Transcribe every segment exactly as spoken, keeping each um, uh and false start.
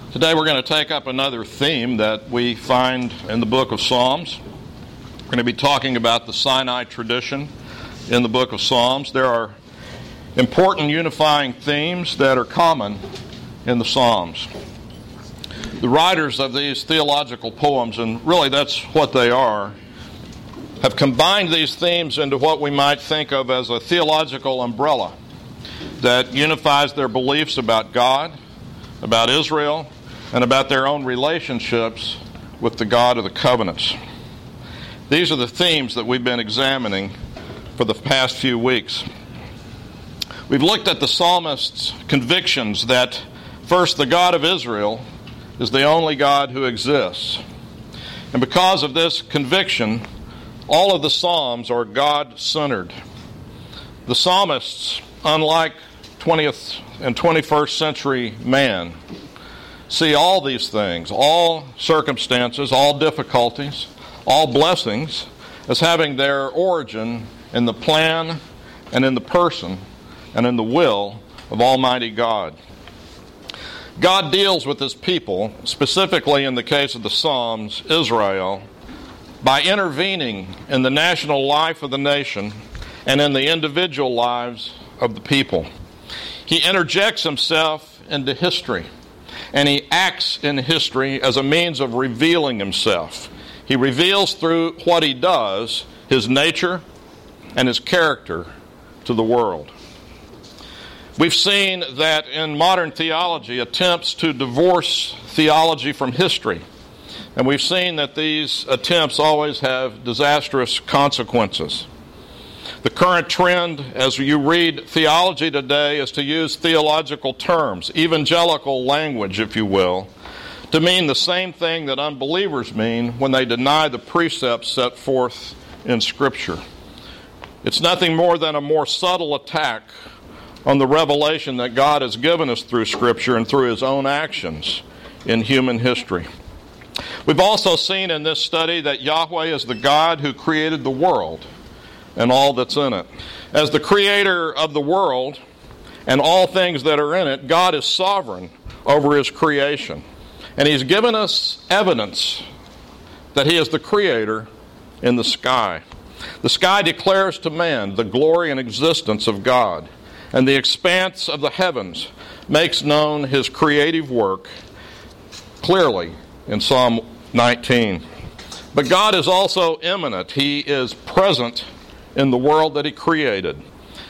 Today we're going to take up another theme that we find in the book of Psalms. We're going to be talking about the Sinai tradition in the book of Psalms. There are important unifying themes that are common in the Psalms. The writers of these theological poems, and really that's what they are, have combined these themes into what we might think of as a theological umbrella that unifies their beliefs about God, about Israel, and about their own relationships with the God of the covenants. These are the themes that we've been examining for the past few weeks. We've looked at the psalmist's convictions that, first, the God of Israel is the only God who exists. And because of this conviction, all of the psalms are God-centered. The psalmists, unlike twentieth and twenty-first century man, see all these things, all circumstances, all difficulties, all blessings, as having their origin in the plan and in the person and in the will of Almighty God. God deals with His people, specifically in the case of the Psalms, Israel, by intervening in the national life of the nation and in the individual lives of the people. He interjects Himself into history, and He acts in history as a means of revealing Himself. He reveals through what He does His nature and His character to the world. We've seen that in modern theology, attempts to divorce theology from history, and we've seen that these attempts always have disastrous consequences. The current trend, as you read theology today, is to use theological terms, evangelical language, if you will, to mean the same thing that unbelievers mean when they deny the precepts set forth in Scripture. It's nothing more than a more subtle attack on the revelation that God has given us through Scripture and through His own actions in human history. We've also seen in this study that Yahweh is the God who created the world and all that's in it. As the creator of the world and all things that are in it, God is sovereign over His creation. And He's given us evidence that He is the creator in the sky. The sky declares to man the glory and existence of God, and the expanse of the heavens makes known His creative work clearly in Psalm nineteen. But God is also immanent. He is present in the world that He created.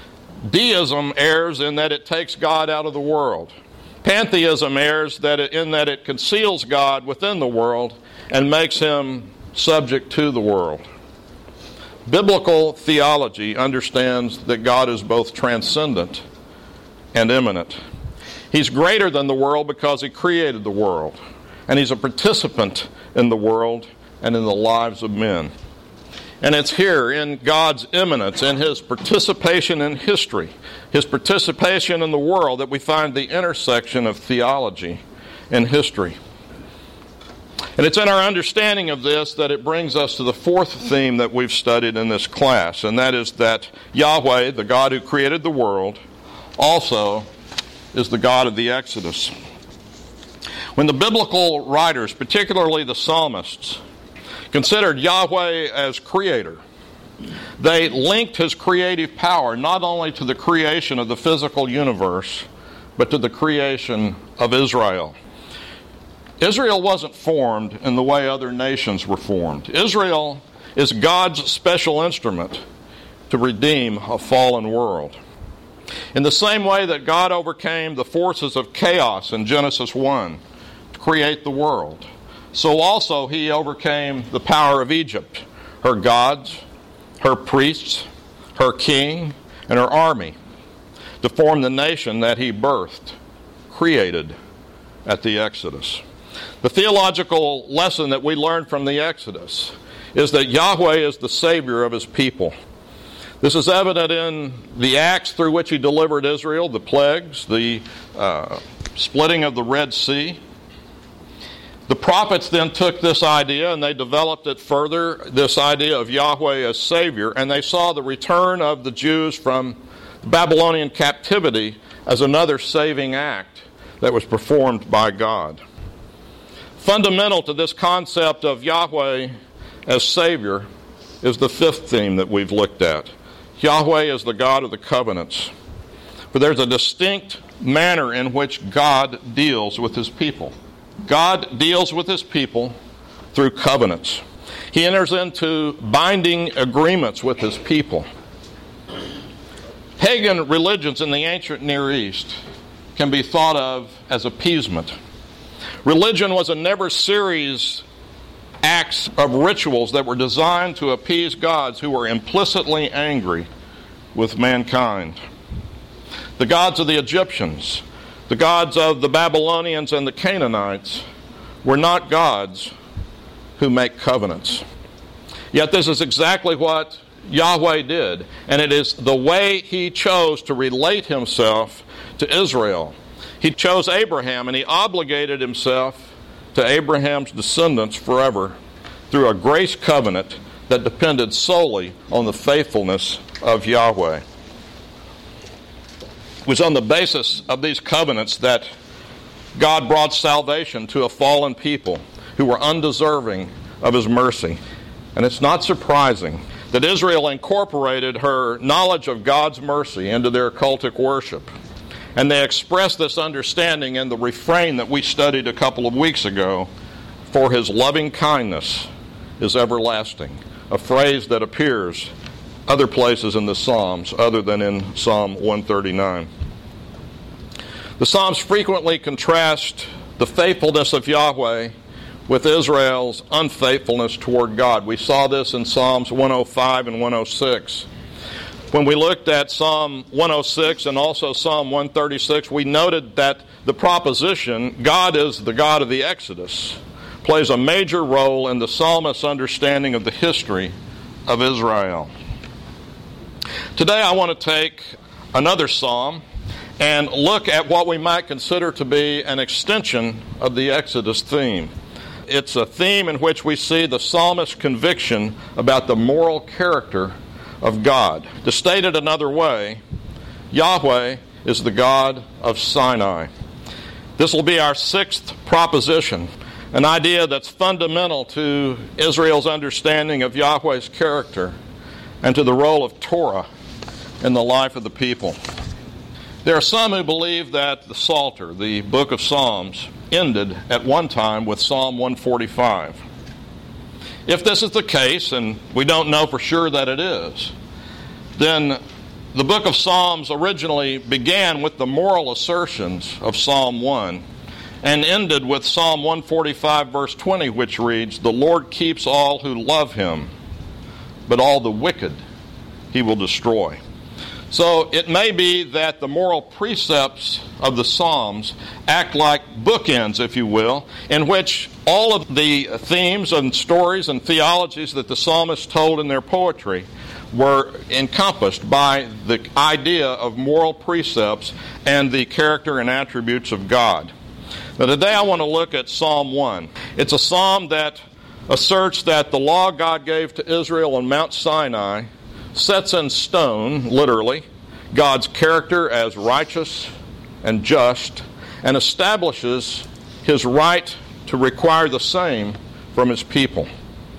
Deism errs in that it takes God out of the world. Pantheism errs that it, in that it conceals God within the world and makes Him subject to the world. Biblical theology understands that God is both transcendent and immanent. He's greater than the world because He created the world, and He's a participant in the world and in the lives of men. And it's here in God's immanence, in His participation in history, His participation in the world, that we find the intersection of theology and history. And it's in our understanding of this that it brings us to the fourth theme that we've studied in this class, and that is that Yahweh, the God who created the world, also is the God of the Exodus. When the biblical writers, particularly the psalmists, considered Yahweh as creator, they linked His creative power not only to the creation of the physical universe, but to the creation of Israel. Israel wasn't formed in the way other nations were formed. Israel is God's special instrument to redeem a fallen world. In the same way that God overcame the forces of chaos in Genesis one to create the world, so also He overcame the power of Egypt, her gods, her priests, her king, and her army, to form the nation that He birthed, created at the Exodus. The theological lesson that we learn from the Exodus is that Yahweh is the Savior of His people. This is evident in the acts through which He delivered Israel, the plagues, the uh, splitting of the Red Sea. The prophets then took this idea and they developed it further, this idea of Yahweh as Savior, and they saw the return of the Jews from Babylonian captivity as another saving act that was performed by God. Fundamental to this concept of Yahweh as Savior is the fifth theme that we've looked at. Yahweh is the God of the covenants. For there's a distinct manner in which God deals with his people. God deals with his people through covenants. He enters into binding agreements with his people. Pagan religions in the ancient Near East can be thought of as appeasement. Religion was a never series acts of rituals that were designed to appease gods who were implicitly angry with mankind. The gods of the Egyptians, the gods of the Babylonians and the Canaanites were not gods who make covenants. Yet this is exactly what Yahweh did, and it is the way he chose to relate himself to Israel. He chose Abraham, and he obligated himself to Abraham's descendants forever through a grace covenant that depended solely on the faithfulness of Yahweh. It was on the basis of these covenants that God brought salvation to a fallen people who were undeserving of his mercy. And it's not surprising that Israel incorporated her knowledge of God's mercy into their cultic worship. And they expressed this understanding in the refrain that we studied a couple of weeks ago, "For his loving kindness is everlasting," a phrase that appears other places in the Psalms other than in Psalm one thirty-nine. The Psalms frequently contrast the faithfulness of Yahweh with Israel's unfaithfulness toward God. We saw this in Psalms one oh five and one oh six. When we looked at Psalm one oh six and also Psalm one thirty-six, we noted that the proposition, God is the God of the Exodus, plays a major role in the psalmist's understanding of the history of Israel. Today I want to take another psalm and look at what we might consider to be an extension of the Exodus theme. It's a theme in which we see the psalmist's conviction about the moral character of God. To state it another way, Yahweh is the God of Sinai. This will be our sixth proposition, an idea that's fundamental to Israel's understanding of Yahweh's character and to the role of Torah in the life of the people. There are some who believe that the Psalter, the book of Psalms, ended at one time with Psalm one forty-five. If this is the case, and we don't know for sure that it is, then the book of Psalms originally began with the moral assertions of Psalm one and ended with Psalm one forty-five verse twenty, which reads, "The Lord keeps all who love him, but all the wicked he will destroy." So it may be that the moral precepts of the Psalms act like bookends, if you will, in which all of the themes and stories and theologies that the psalmists told in their poetry were encompassed by the idea of moral precepts and the character and attributes of God. Now today I want to look at Psalm one. It's a psalm that asserts that the law God gave to Israel on Mount Sinai sets in stone, literally, God's character as righteous and just, and establishes his right to require the same from his people.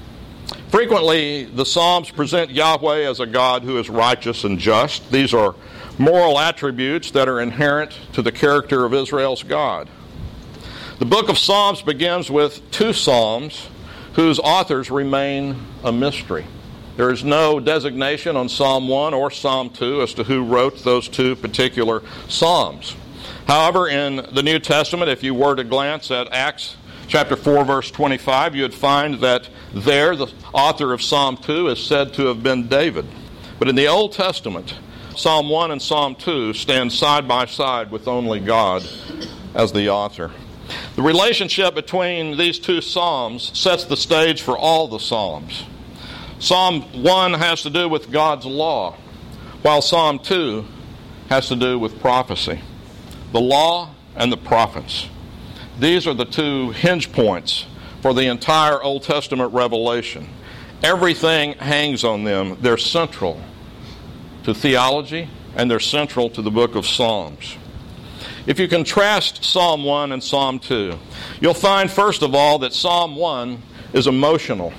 Frequently, the Psalms present Yahweh as a God who is righteous and just. These are moral attributes that are inherent to the character of Israel's God. The book of Psalms begins with two psalms whose authors remain a mystery. There is no designation on Psalm one or Psalm two as to who wrote those two particular psalms. However, in the New Testament, if you were to glance at Acts chapter four, verse twenty-five, you would find that there the author of Psalm two is said to have been David. But in the Old Testament, Psalm one and Psalm two stand side by side with only God as the author. The relationship between these two psalms sets the stage for all the psalms. Psalm one has to do with God's law, while Psalm two has to do with prophecy. The law and the prophets. These are the two hinge points for the entire Old Testament revelation. Everything hangs on them. They're central to theology, and they're central to the book of Psalms. If you contrast Psalm one and Psalm two, you'll find, first of all, that Psalm one is emotional.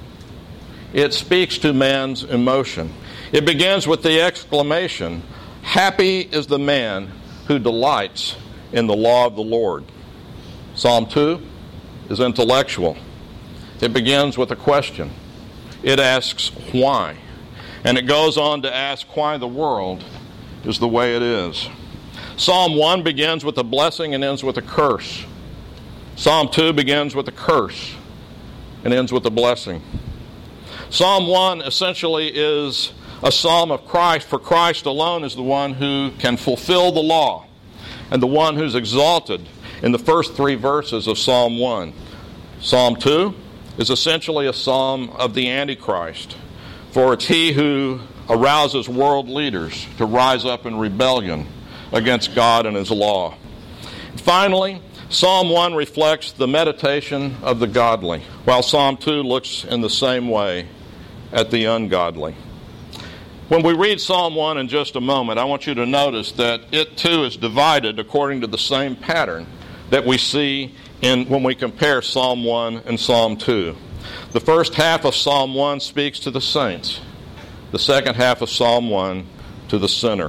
It speaks to man's emotion. It begins with the exclamation, "Happy is the man who delights in the law of the Lord." Psalm two is intellectual. It begins with a question. It asks, why? And it goes on to ask why the world is the way it is. Psalm one begins with a blessing and ends with a curse. Psalm two begins with a curse and ends with a blessing. Psalm one essentially is a psalm of Christ, for Christ alone is the one who can fulfill the law and the one who's exalted in the first three verses of Psalm one. Psalm two is essentially a psalm of the Antichrist, for it's he who arouses world leaders to rise up in rebellion against God and his law. Finally, Psalm one reflects the meditation of the godly, while Psalm two looks in the same way at the ungodly. When we read Psalm one in just a moment, I want you to notice that it too is divided according to the same pattern that we see in when we compare Psalm one and Psalm two. The first half of Psalm one speaks to the saints. The second half of Psalm one to the sinner.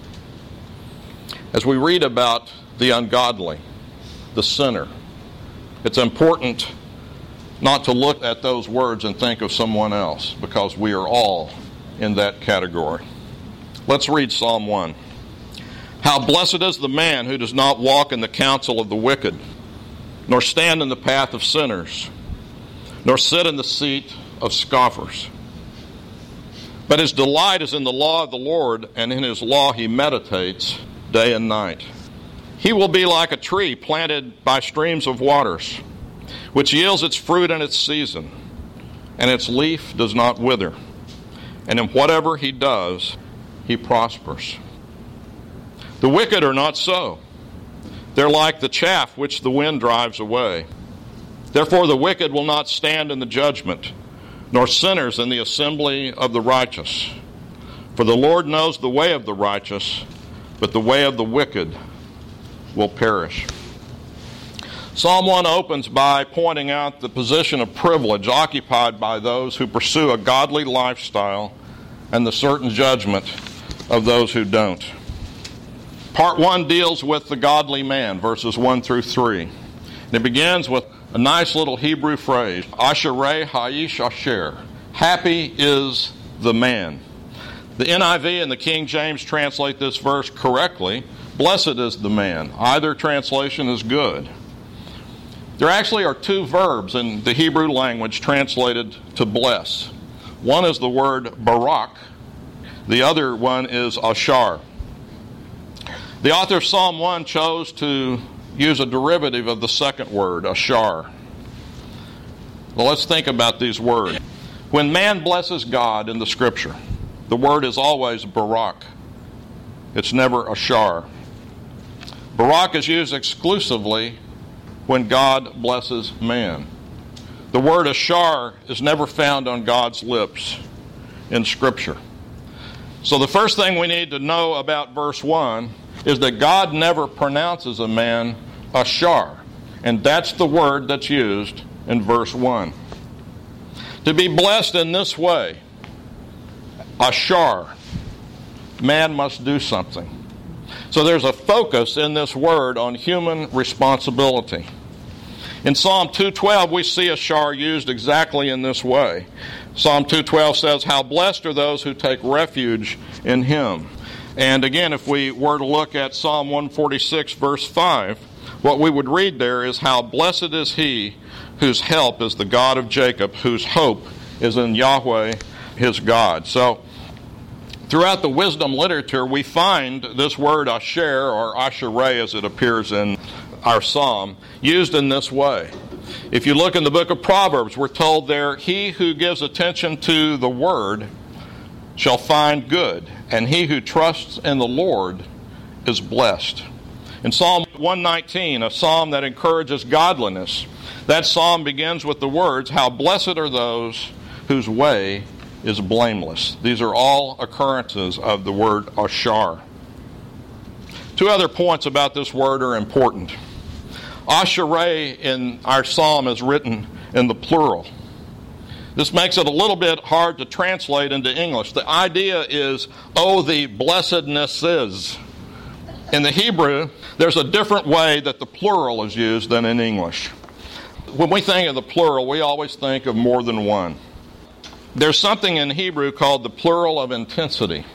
As we read about the ungodly, the sinner, it's important not to look at those words and think of someone else, because we are all in that category. Let's read Psalm one. How blessed is the man who does not walk in the counsel of the wicked, nor stand in the path of sinners, nor sit in the seat of scoffers. But his delight is in the law of the Lord, and in his law he meditates day and night. He will be like a tree planted by streams of waters, which yields its fruit in its season, and its leaf does not wither. And in whatever he does, he prospers. The wicked are not so. They're like the chaff which the wind drives away. Therefore the wicked will not stand in the judgment, nor sinners in the assembly of the righteous. For the Lord knows the way of the righteous, but the way of the wicked will perish. Psalm one opens by pointing out the position of privilege occupied by those who pursue a godly lifestyle and the certain judgment of those who don't. Part one deals with the godly man, verses one through three. And it begins with a nice little Hebrew phrase, Asherei Ha'ish Asher. Happy is the man. The N I V and the King James translate this verse correctly. Blessed is the man. Either translation is good. There actually are two verbs in the Hebrew language translated to bless. One is the word barak. The other one is ashar. The author of Psalm one chose to use a derivative of the second word, ashar. Well, let's think about these words. When man blesses God in the Scripture, the word is always barak. It's never ashar. Barak is used exclusively when God blesses man. The word ashar is never found on God's lips in Scripture. So the first thing we need to know about verse one is that God never pronounces a man ashar. And that's the word that's used in verse one. To be blessed in this way, ashar, man must do something. So there's a focus in this word on human responsibility. In Psalm two twelve, we see ashar used exactly in this way. Psalm two twelve says, how blessed are those who take refuge in him. And again, if we were to look at Psalm one forty-six, verse five, what we would read there is, how blessed is he whose help is the God of Jacob, whose hope is in Yahweh his God. So, throughout the wisdom literature, we find this word asher, or asherei as it appears in our psalm, used in this way. If you look in the book of Proverbs, we're told there, he who gives attention to the word shall find good, and he who trusts in the Lord is blessed. In Psalm one nineteen, a psalm that encourages godliness, that psalm begins with the words, how blessed are those whose way is blameless. These are all occurrences of the word ashar. Two other points about this word are important. Asherah in our psalm is written in the plural. This makes it a little bit hard to translate into English. The idea is, oh, the blessedness is. In the Hebrew, there's a different way that the plural is used than in English. When we think of the plural, we always think of more than one. There's something in Hebrew called the plural of intensity.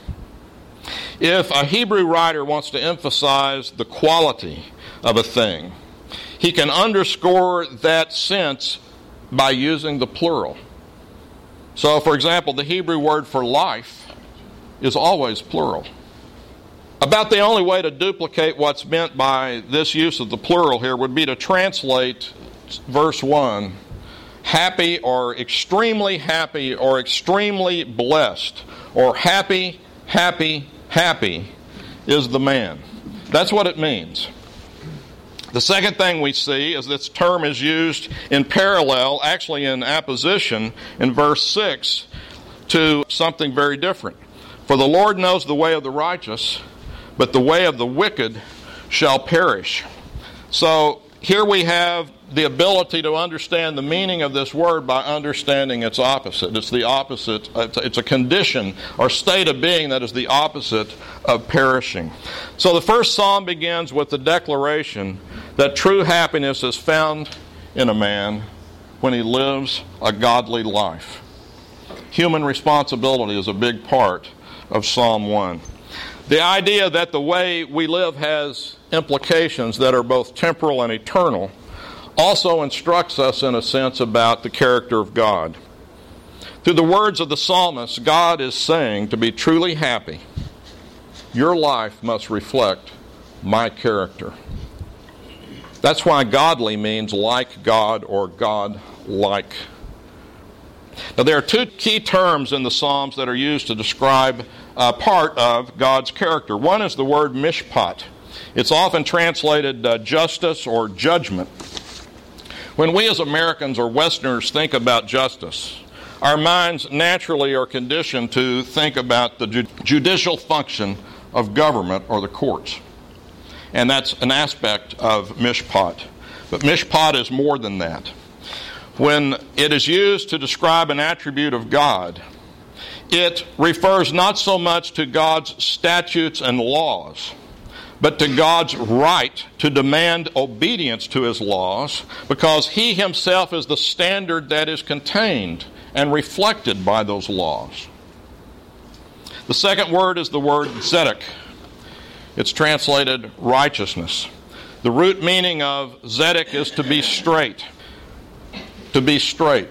If a Hebrew writer wants to emphasize the quality of a thing, he can underscore that sense by using the plural. So, for example, the Hebrew word for life is always plural. About the only way to duplicate what's meant by this use of the plural here would be to translate verse one, happy or extremely happy or extremely blessed, or happy, happy, happy is the man. That's what it means. The second thing we see is this term is used in parallel, actually in apposition, in verse six to something very different. For the Lord knows the way of the righteous, but the way of the wicked shall perish. So here we have the ability to understand the meaning of this word by understanding its opposite. It's the opposite, it's a condition or state of being that is the opposite of perishing. So the first psalm begins with the declaration that true happiness is found in a man when he lives a godly life. Human responsibility is a big part of Psalm one. The idea that the way we live has implications that are both temporal and eternal also instructs us in a sense about the character of God. Through the words of the psalmist, God is saying to be truly happy, your life must reflect my character. That's why godly means like God or God-like. Now there are two key terms in the Psalms that are used to describe a part of God's character. One is the word mishpat. It's often translated uh, justice or judgment. When we as Americans or Westerners think about justice, our minds naturally are conditioned to think about the ju- judicial function of government or the courts. And that's an aspect of mishpat. But mishpat is more than that. When it is used to describe an attribute of God, it refers not so much to God's statutes and laws, but to God's right to demand obedience to his laws, because he himself is the standard that is contained and reflected by those laws. The second word is the word tzedek. It's translated righteousness. The root meaning of tzedek is to be straight. To be straight.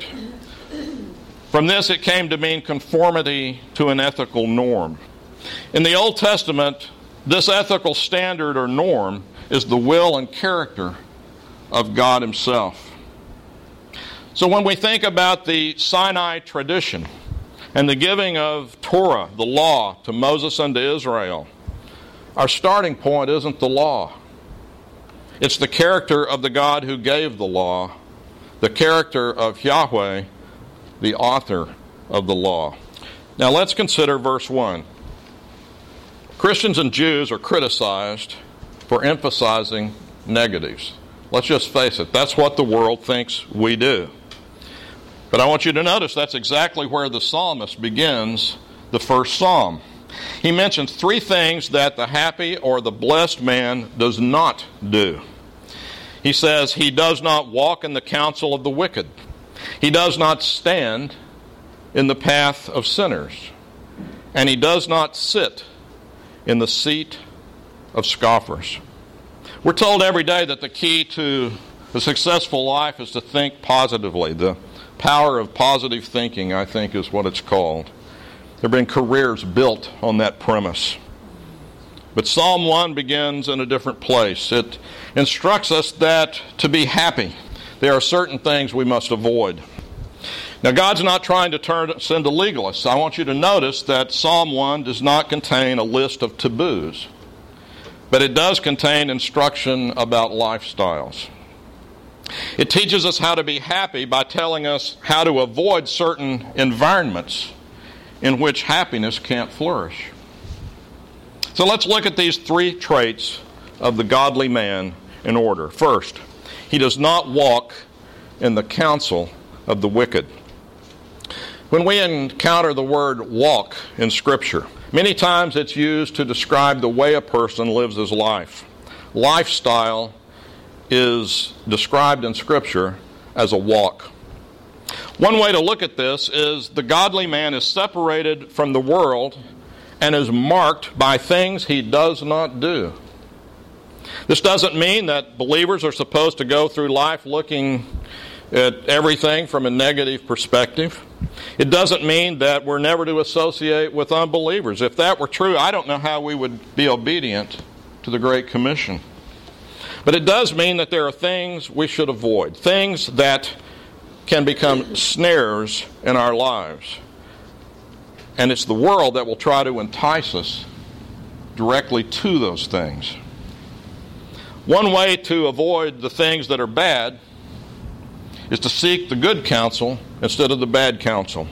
From this it came to mean conformity to an ethical norm. In the Old Testament, this ethical standard or norm is the will and character of God himself. So when we think about the Sinai tradition and the giving of Torah, the law, to Moses and to Israel, our starting point isn't the law. It's the character of the God who gave the law, the character of Yahweh, the author of the law. Now let's consider verse one. Christians and Jews are criticized for emphasizing negatives. Let's just face it, that's what the world thinks we do. But I want you to notice that's exactly where the psalmist begins the first psalm. He mentions three things that the happy or the blessed man does not do. He says he does not walk in the counsel of the wicked. He does not stand in the path of sinners. And he does not sit in the seat of scoffers. We're told every day that the key to a successful life is to think positively. The power of positive thinking, I think, is what it's called. There have been careers built on that premise. But Psalm one begins in a different place. It instructs us that to be happy, there are certain things we must avoid. Now, God's not trying to turn us into legalists. I want you to notice that Psalm one does not contain a list of taboos, but it does contain instruction about lifestyles. It teaches us how to be happy by telling us how to avoid certain environments in which happiness can't flourish. So let's look at these three traits of the godly man in order. First, he does not walk in the counsel of the wicked. When we encounter the word walk in Scripture, many times it's used to describe the way a person lives his life. Lifestyle is described in Scripture as a walk. One way to look at this is the godly man is separated from the world and is marked by things he does not do. This doesn't mean that believers are supposed to go through life looking at everything from a negative perspective. It doesn't mean that we're never to associate with unbelievers. If that were true, I don't know how we would be obedient to the Great Commission. But it does mean that there are things we should avoid, things that can become snares in our lives. And it's the world that will try to entice us directly to those things. One way to avoid the things that are bad is to seek the good counsel instead of the bad counsel.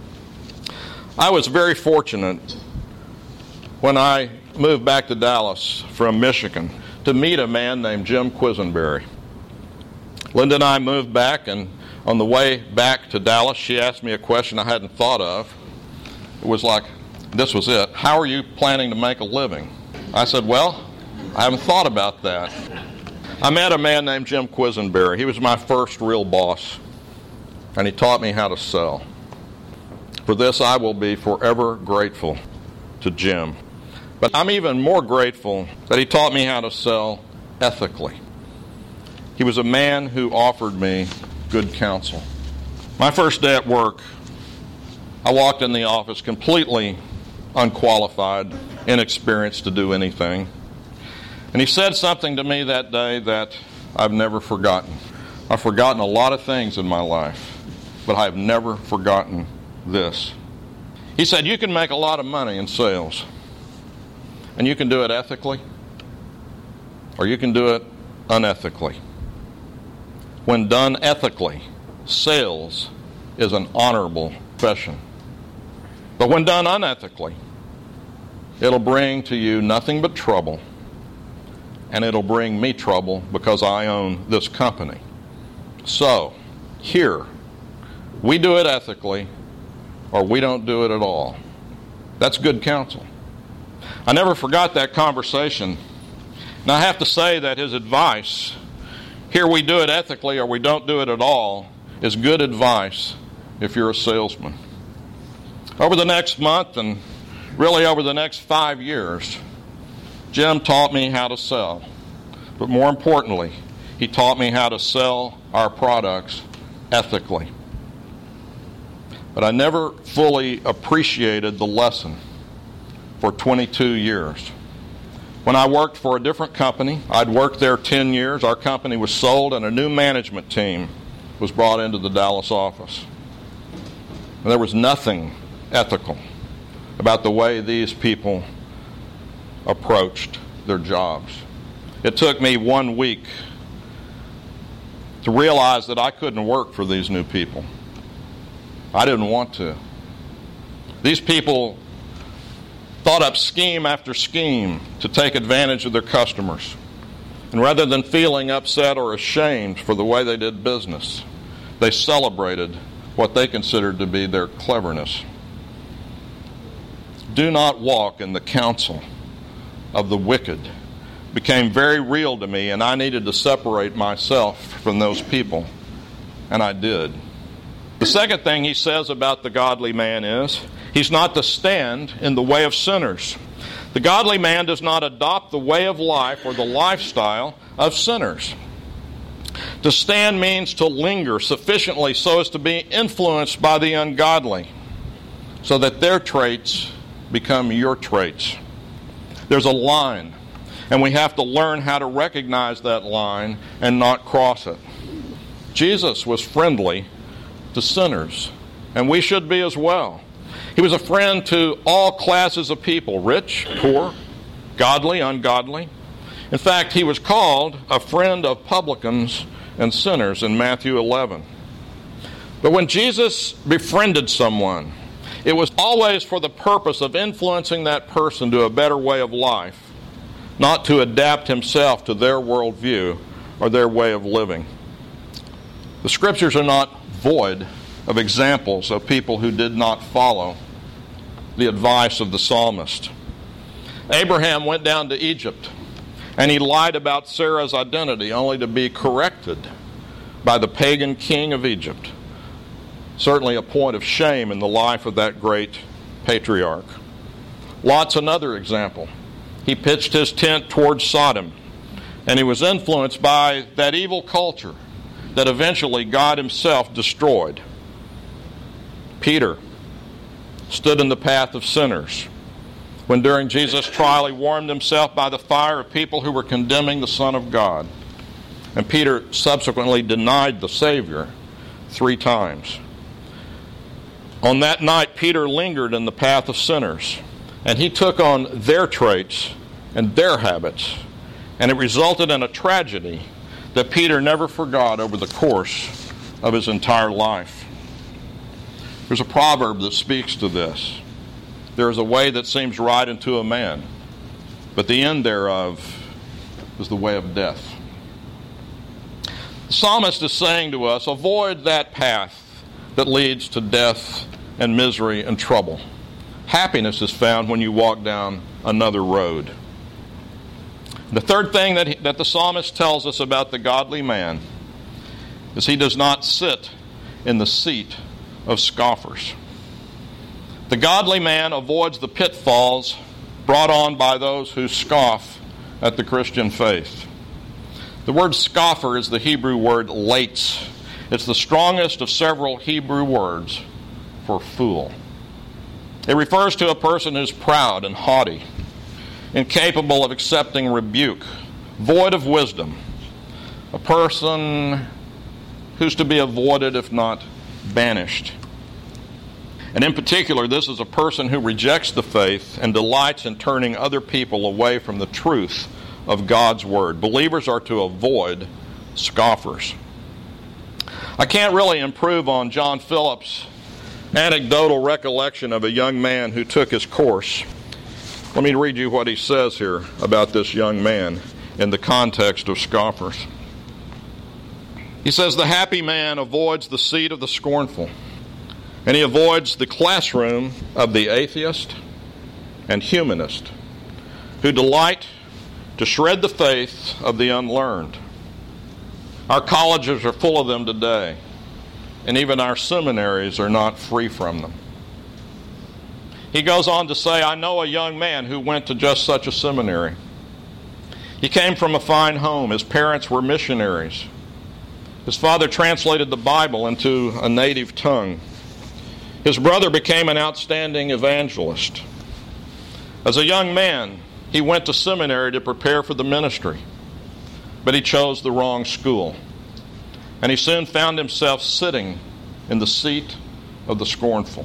I was very fortunate when I moved back to Dallas from Michigan to meet a man named Jim Quisenberry. Linda and I moved back, and on the way back to Dallas, she asked me a question I hadn't thought of. It was like, this was it. How are you planning to make a living? I said, well, I haven't thought about that. I met a man named Jim Quisenberry. He was my first real boss, and he taught me how to sell. For this, I will be forever grateful to Jim. But I'm even more grateful that he taught me how to sell ethically. He was a man who offered me good counsel. My first day at work, I walked in the office completely unqualified, inexperienced to do anything. And he said something to me that day that I've never forgotten. I've forgotten a lot of things in my life, but I've never forgotten this. He said, you can make a lot of money in sales, and you can do it ethically, or you can do it unethically. When done ethically, sales is an honorable profession. But when done unethically, it'll bring to you nothing but trouble, and it'll bring me trouble because I own this company. So, here, we do it ethically, or we don't do it at all. That's good counsel. I never forgot that conversation. And I have to say that his advice, here we do it ethically or we don't do it at all, is good advice if you're a salesman. Over the next month, and really over the next five years, Jim taught me how to sell. But more importantly, he taught me how to sell our products ethically. But I never fully appreciated the lesson for twenty-two years. When I worked for a different company, I'd worked there ten years, our company was sold, and a new management team was brought into the Dallas office. And there was nothing ethical about the way these people approached their jobs. It took me one week to realize that I couldn't work for these new people. I didn't want to. These people thought up scheme after scheme to take advantage of their customers. And rather than feeling upset or ashamed for the way they did business, they celebrated what they considered to be their cleverness. Do not walk in the counsel of the wicked became very real to me, and I needed to separate myself from those people, and I did. The second thing he says about the godly man is, he's not to stand in the way of sinners. The godly man does not adopt the way of life or the lifestyle of sinners. To stand means to linger sufficiently so as to be influenced by the ungodly, so that their traits become your traits. There's a line, and we have to learn how to recognize that line and not cross it. Jesus was friendly to sinners, and we should be as well. He was a friend to all classes of people, rich, poor, godly, ungodly. In fact, he was called a friend of publicans and sinners in Matthew eleven. But when Jesus befriended someone, it was always for the purpose of influencing that person to a better way of life, not to adapt himself to their worldview or their way of living. The Scriptures are not void of examples of people who did not follow the advice of the psalmist. Abraham went down to Egypt, and he lied about Sarah's identity only to be corrected by the pagan king of Egypt. Certainly a point of shame in the life of that great patriarch. Lot's another example. He pitched his tent towards Sodom, and he was influenced by that evil culture that eventually God himself destroyed. Peter stood in the path of sinners when during Jesus' trial he warmed himself by the fire of people who were condemning the Son of God. And Peter subsequently denied the Savior three times. On that night, Peter lingered in the path of sinners, and he took on their traits and their habits, and it resulted in a tragedy that Peter never forgot over the course of his entire life. There's a proverb that speaks to this. There is a way that seems right unto a man, but the end thereof is the way of death. The psalmist is saying to us, avoid that path that leads to death and misery and trouble. Happiness is found when you walk down another road. The third thing that, he, that the psalmist tells us about the godly man is he does not sit in the seat of scoffers. The godly man avoids the pitfalls brought on by those who scoff at the Christian faith. The word scoffer is the Hebrew word lates. It's the strongest of several Hebrew words for fool. It refers to a person who's proud and haughty, incapable of accepting rebuke, void of wisdom, a person who's to be avoided if not banished. And in particular, this is a person who rejects the faith and delights in turning other people away from the truth of God's Word. Believers are to avoid scoffers. I can't really improve on John Phillips' anecdotal recollection of a young man who took his course. Let me read you what he says here about this young man in the context of scoffers. He says, the happy man avoids the seat of the scornful, and he avoids the classroom of the atheist and humanist, who delight to shred the faith of the unlearned. Our colleges are full of them today, and even our seminaries are not free from them. He goes on to say, I know a young man who went to just such a seminary. He came from a fine home. His parents were missionaries. His father translated the Bible into a native tongue. His brother became an outstanding evangelist. As a young man, he went to seminary to prepare for the ministry, but he chose the wrong school. And he soon found himself sitting in the seat of the scornful.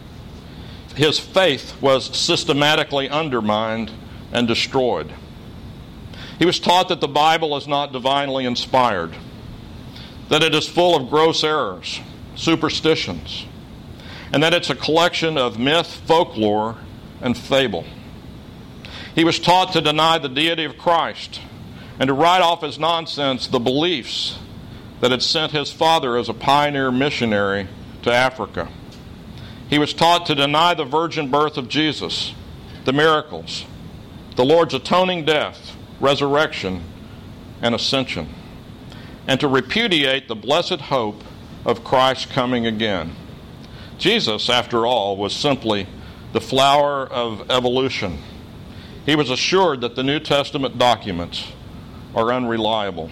His faith was systematically undermined and destroyed. He was taught that the Bible is not divinely inspired, that it is full of gross errors, superstitions, and that it's a collection of myth, folklore, and fable. He was taught to deny the deity of Christ and to write off as nonsense the beliefs that had sent his father as a pioneer missionary to Africa. He was taught to deny the virgin birth of Jesus, the miracles, the Lord's atoning death, resurrection, and ascension, and to repudiate the blessed hope of Christ coming again. Jesus, after all, was simply the flower of evolution. He was assured that the New Testament documents are unreliable.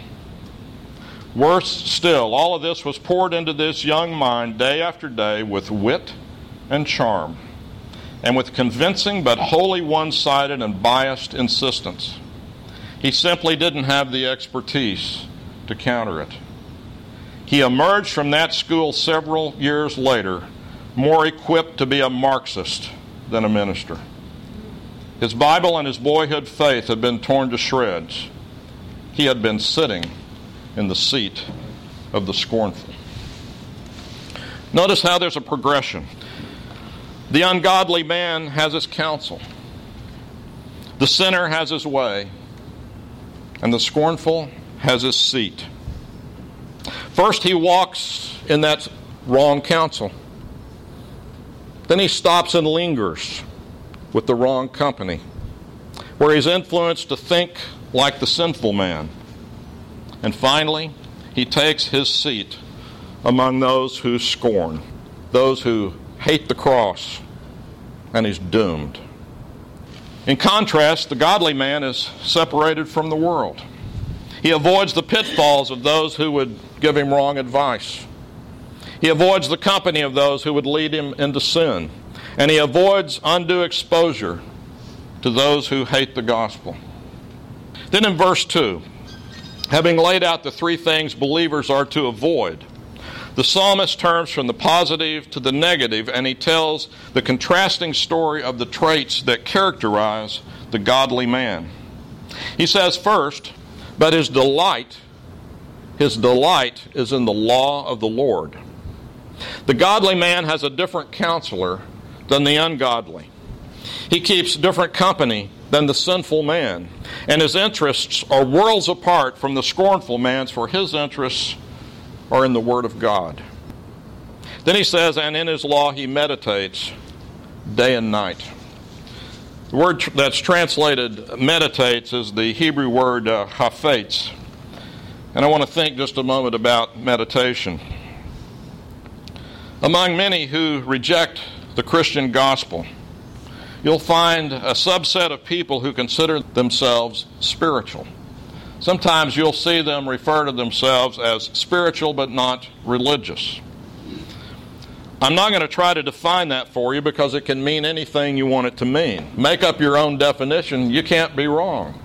Worse still, all of this was poured into this young mind day after day with wit and charm, and with convincing but wholly one-sided and biased insistence. He simply didn't have the expertise to counter it. He emerged from that school several years later more equipped to be a Marxist than a minister. His Bible and his boyhood faith had been torn to shreds. He had been sitting in the seat of the scornful. Notice how there's a progression. The ungodly man has his counsel. The sinner has his way. and the scornful has his seat. First, he walks in that wrong counsel. Then he stops and lingers with the wrong company, where he's influenced to think like the sinful man. And finally, he takes his seat among those who scorn, those who hate the cross, and he's doomed. In contrast, the godly man is separated from the world. He avoids the pitfalls of those who would give him wrong advice. He avoids the company of those who would lead him into sin. And he avoids undue exposure to those who hate the gospel. Then in verse two, having laid out the three things believers are to avoid, the psalmist turns from the positive to the negative, and he tells the contrasting story of the traits that characterize the godly man. He says first, but his delight, his delight is in the law of the Lord. The godly man has a different counselor than the ungodly. He keeps different company than the sinful man, and his interests are worlds apart from the scornful man's, for his interests are in the Word of God. Then he says, and in his law he meditates day and night. The word that's translated meditates is the Hebrew word uh, hafetz. And I want to think just a moment about meditation. Among many who reject the Christian gospel, you'll find a subset of people who consider themselves spiritual. Sometimes you'll see them refer to themselves as spiritual but not religious. I'm not going to try to define that for you because it can mean anything you want it to mean. Make up your own definition. You can't be wrong.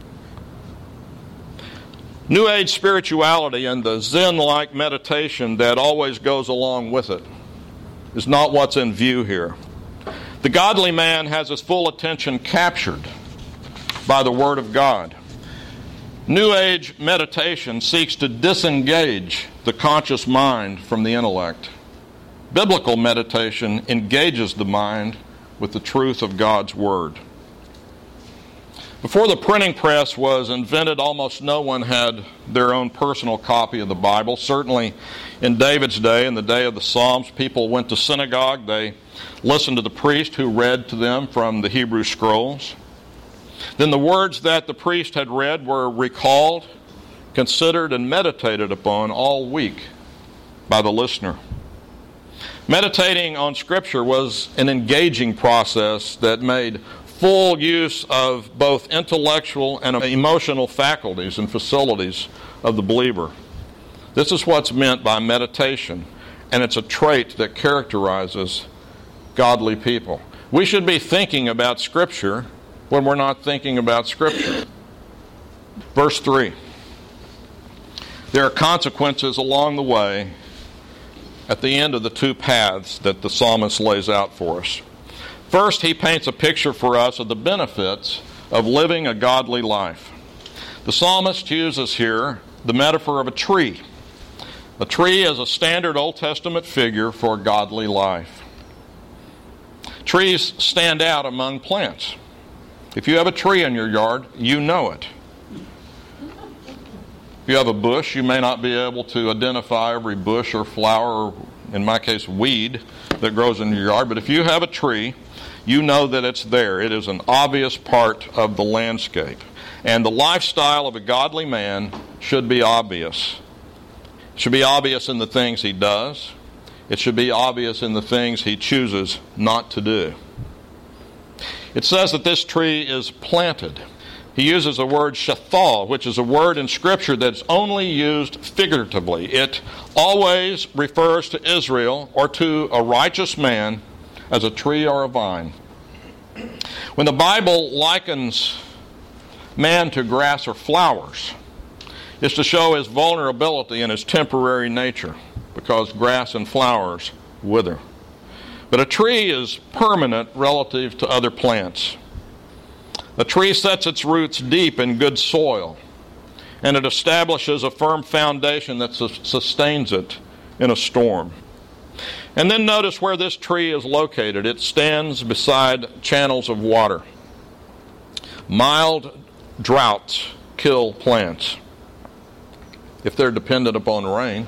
New Age spirituality and the Zen-like meditation that always goes along with it is not what's in view here. The godly man has his full attention captured by the Word of God. New Age meditation seeks to disengage the conscious mind from the intellect. Biblical meditation engages the mind with the truth of God's Word. Before the printing press was invented, almost no one had their own personal copy of the Bible. Certainly in David's day, in the day of the Psalms, people went to synagogue. They listened to the priest who read to them from the Hebrew scrolls. Then the words that the priest had read were recalled, considered, and meditated upon all week by the listener. Meditating on Scripture was an engaging process that made full use of both intellectual and emotional faculties and facilities of the believer. This is what's meant by meditation, and it's a trait that characterizes godly people. We should be thinking about Scripture when we're not thinking about Scripture. Verse three. There are consequences along the way at the end of the two paths that the psalmist lays out for us. First, he paints a picture for us of the benefits of living a godly life. The psalmist uses here the metaphor of a tree. A tree is a standard Old Testament figure for godly life. Trees stand out among plants. If you have a tree in your yard, you know it. If you have a bush, you may not be able to identify every bush or flower, or in my case, weed that grows in your yard. But if you have a tree, you know that it's there. It is an obvious part of the landscape. And the lifestyle of a godly man should be obvious. It should be obvious in the things he does. It should be obvious in the things he chooses not to do. It says that this tree is planted. He uses the word shathal, which is a word in Scripture that's only used figuratively. It always refers to Israel or to a righteous man as a tree or a vine. When the Bible likens man to grass or flowers, it's to show his vulnerability and his temporary nature, because grass and flowers wither. But a tree is permanent relative to other plants. A tree sets its roots deep in good soil, and it establishes a firm foundation that sustains it in a storm. And then notice where this tree is located. It stands beside channels of water. Mild droughts kill plants if they're dependent upon rain.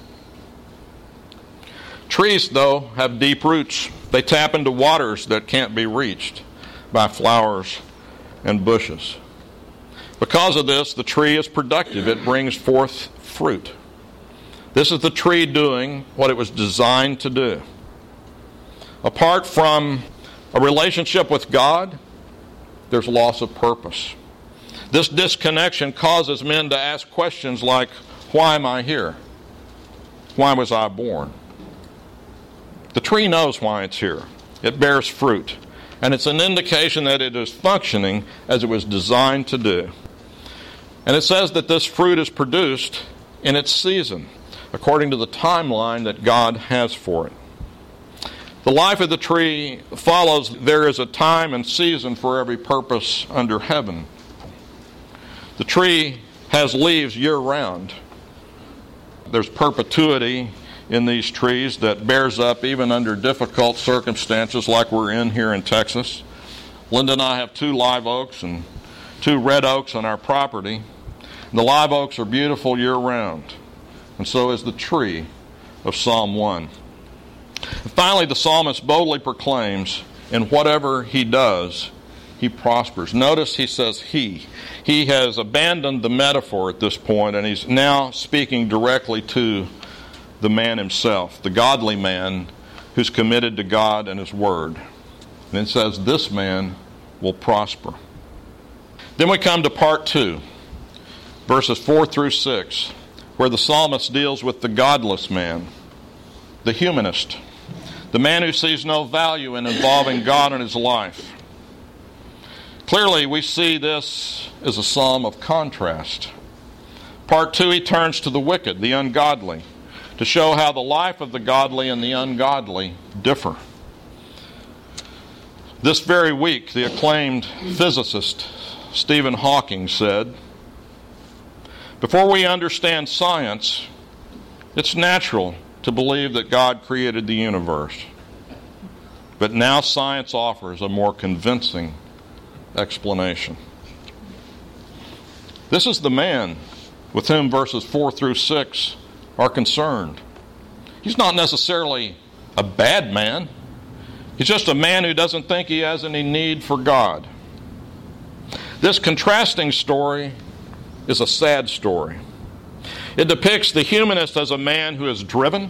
Trees, though, have deep roots. They tap into waters that can't be reached by flowers and bushes. Because of this, the tree is productive. It brings forth fruit. This is the tree doing what it was designed to do. Apart from a relationship with God, there's loss of purpose. This disconnection causes men to ask questions like, why am I here? Why was I born? The tree knows why it's here. It bears fruit, and it's an indication that it is functioning as it was designed to do. And it says that this fruit is produced in its season, according to the timeline that God has for it. The life of the tree follows there is a time and season for every purpose under heaven. The tree has leaves year-round. There's perpetuity in these trees that bears up even under difficult circumstances like we're in here in Texas. Linda and I have two live oaks and two red oaks on our property. The live oaks are beautiful year-round, and so is the tree of Psalm one. And finally, the psalmist boldly proclaims, in whatever he does, he prospers. Notice he says he. He has abandoned the metaphor at this point, and he's now speaking directly to the man himself, the godly man who's committed to God and his word. And it says, this man will prosper. Then we come to part two, verses four through six, where the psalmist deals with the godless man, the humanist, the man who sees no value in involving God in his life. Clearly, we see this as a psalm of contrast. Part two, he turns to the wicked, the ungodly, to show how the life of the godly and the ungodly differ. This very week, the acclaimed physicist Stephen Hawking said, before we understand science, it's natural to believe that God created the universe. But now science offers a more convincing explanation. This is the man with whom verses four through six are concerned. He's not necessarily a bad man. He's just a man who doesn't think he has any need for God. This contrasting story is a sad story. It depicts the humanist as a man who is driven,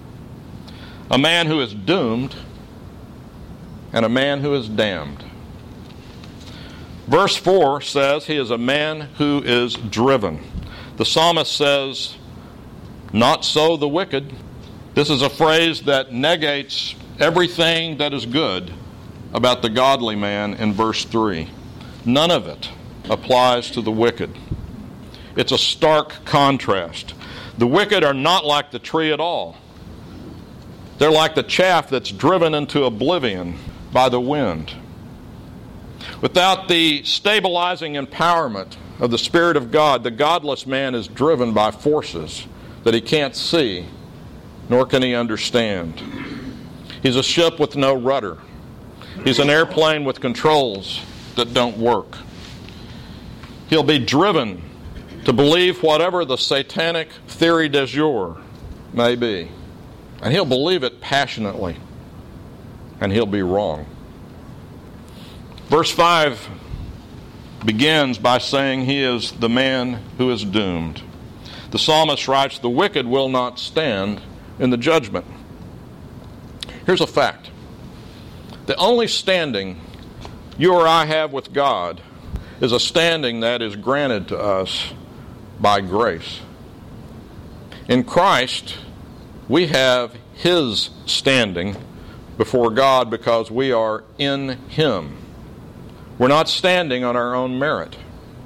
a man who is doomed, and a man who is damned. Verse four says he is a man who is driven. The psalmist says, not so the wicked. This is a phrase that negates everything that is good about the godly man in verse three. None of it applies to the wicked. It's a stark contrast. The wicked are not like the tree at all. They're like the chaff that's driven into oblivion by the wind. Without the stabilizing empowerment of the Spirit of God, the godless man is driven by forces that he can't see, nor can he understand. He's a ship with no rudder. He's an airplane with controls that don't work. He'll be driven to believe whatever the satanic theory du jour may be. And he'll believe it passionately. And he'll be wrong. Verse five begins by saying he is the man who is doomed. The psalmist writes, the wicked will not stand in the judgment. Here's a fact. The only standing you or I have with God is a standing that is granted to us by grace. In Christ, we have His standing before God because we are in Him. We're not standing on our own merit.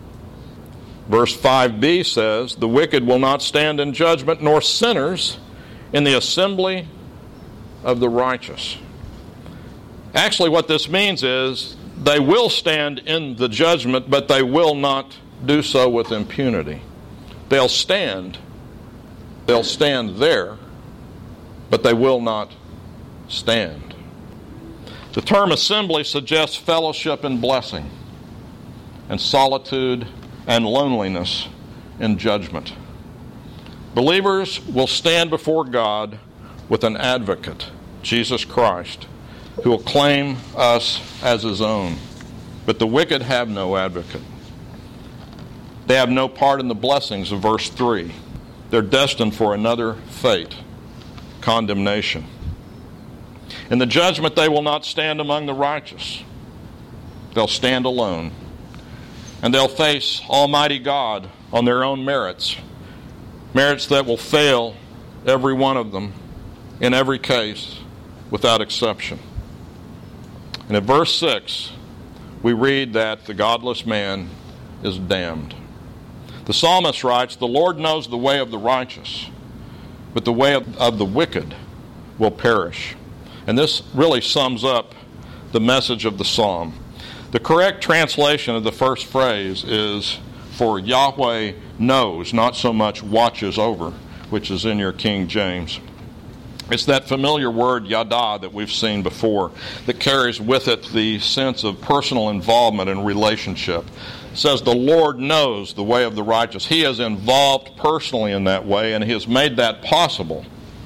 Verse five b says, the wicked will not stand in judgment, nor sinners in the assembly of the righteous. Actually, what this means is they will stand in the judgment, but they will not do so with impunity. They'll stand. They'll stand there, but they will not stand. The term assembly suggests fellowship and blessing, and solitude and loneliness in judgment. Believers will stand before God with an advocate, Jesus Christ, who will claim us as his own. But the wicked have no advocate. They have no part in the blessings of verse three. They're destined for another fate, condemnation. In the judgment, they will not stand among the righteous. They'll stand alone. And they'll face Almighty God on their own merits, merits that will fail every one of them in every case without exception. And in verse six, we read that the godless man is damned. The psalmist writes, "The Lord knows the way of the righteous, but the way of, of the wicked will perish." And this really sums up the message of the psalm. The correct translation of the first phrase is, "For Yahweh knows," not so much "watches over," which is in your King James. It's that familiar word yada that we've seen before that carries with it the sense of personal involvement and relationship. It says the Lord knows the way of the righteous. He is involved personally in that way, and he has made that possible.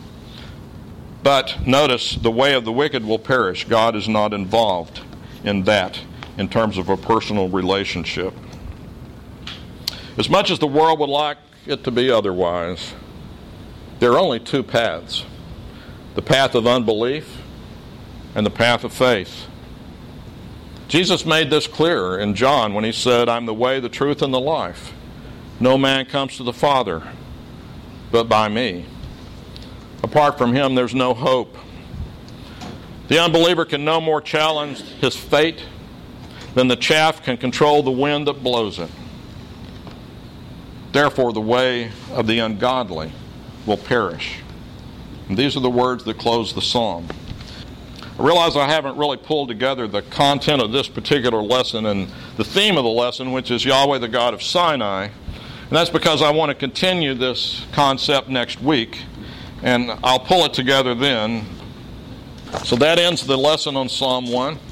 But notice, the way of the wicked will perish. God is not involved in that in terms of a personal relationship. As much as the world would like it to be otherwise, there are only two paths: the path of unbelief and the path of faith. Jesus made this clear in John when he said, "I'm the way, the truth, and the life. No man comes to the Father but by me. Apart from him, there's no hope." The unbeliever can no more challenge his fate than the chaff can control the wind that blows it. Therefore, the way of the ungodly will perish. And these are the words that close the psalm. I realize I haven't really pulled together the content of this particular lesson and the theme of the lesson, which is Yahweh, the God of Sinai. And that's because I want to continue this concept next week, and I'll pull it together then. So that ends the lesson on Psalm one.